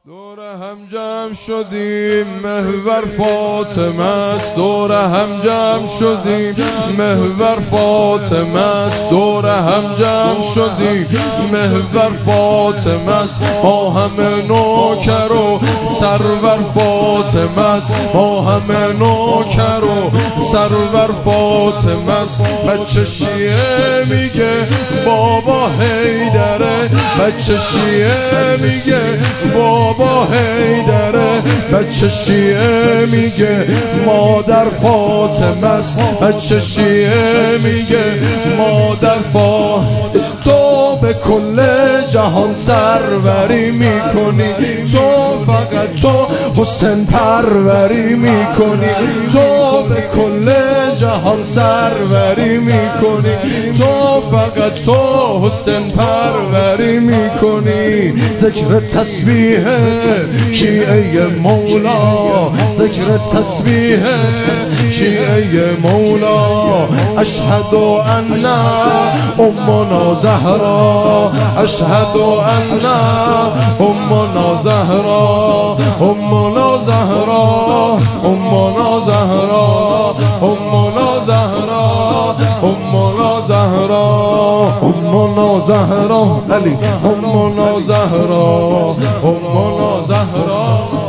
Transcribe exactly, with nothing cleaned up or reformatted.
دور هم جمع شدیم محور فاطمه است، دور هم جمع شدیم محور فاطمه است، دور هم جمع شدیم محور فاطمه است، با همه نوکر و سرور فاطمه است، با همه نوکر و سرور فاطمه است. بچه شیعه میگه بابا حیدره، بچه شیعه میگه بابا حیدره، بچه شیعه میگه مادر فاطمه است، بچه شیعه میگه مادر فاطمه. تو به کل جهان سروری میکنی، تو فقط تو حسین پروری میکنی، تو به کل جهان سروری میکنی، تو فقط تو حسین پروری میکنی. ذکر تسبیح شیعه مولا، ذکر تسبیح شیعه مولا. اشهد ان امنا زهرا، اشهد ان امنا زهرا، امنا زهرا، امنا زهرا، امنا زهرا، امنا زهرا، امنا زهرا، علی امنا زهرا، امنا زهرا.